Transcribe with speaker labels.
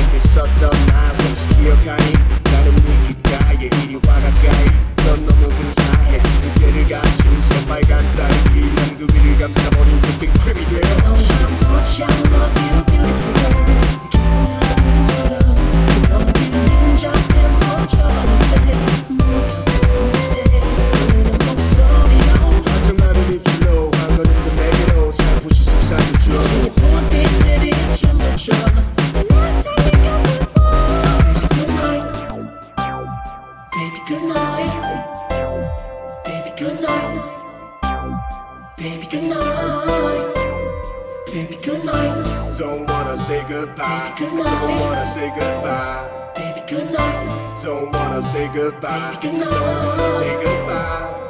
Speaker 1: 생각했었던 나 혹시 기억하니 나는 네 귓가에 이리 와 가까이 넌 너무 근사해 무게를 갖춘 새빨간 딸기 난 그 위를 감싸버린 그 빅크림이 되어
Speaker 2: Know how much I love you, beautiful girl. 기분은 너무 길린 잡에 멈춰버렸대. 못해 우리는 목소리로
Speaker 1: 완전 마른 입술로 한 걸음도 내게로 살포시 속삭여줘
Speaker 2: 이 불빛들이 춤을 춰. 내 생각을 Baby good night, baby good night, baby good night, baby good night,
Speaker 1: Don't wanna say goodbye
Speaker 2: Good night.
Speaker 1: Don't wanna say goodbye
Speaker 2: baby good night.
Speaker 1: Don't wanna say goodbye
Speaker 2: Good night.
Speaker 1: Don't wanna say goodbye